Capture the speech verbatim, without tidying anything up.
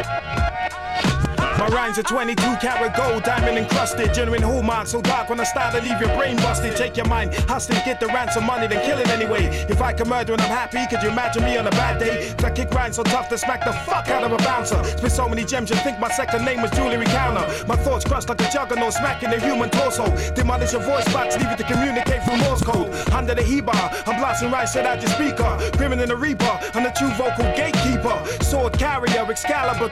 My rhymes are twenty-two karat gold, diamond encrusted. Genuine hallmark, so dark when I start to leave your brain busted. Take your mind hostage, get the ransom money, then kill it anyway. If I can murder and I'm happy, could you imagine me on a bad day? Cause I kick rhymes so tough to smack the fuck out of a bouncer. Spit so many gems, you think my second name was jewelry counter. My thoughts crushed like a juggernaut, smacking the human torso. Demolish your voice box, leave it to communicate through Morse code. Under the he-bar, I'm blasting rhymes straight out your speaker. Grimmin' in the reaper, I'm the true vocal gatekeeper. Sword carrier, Excalibur.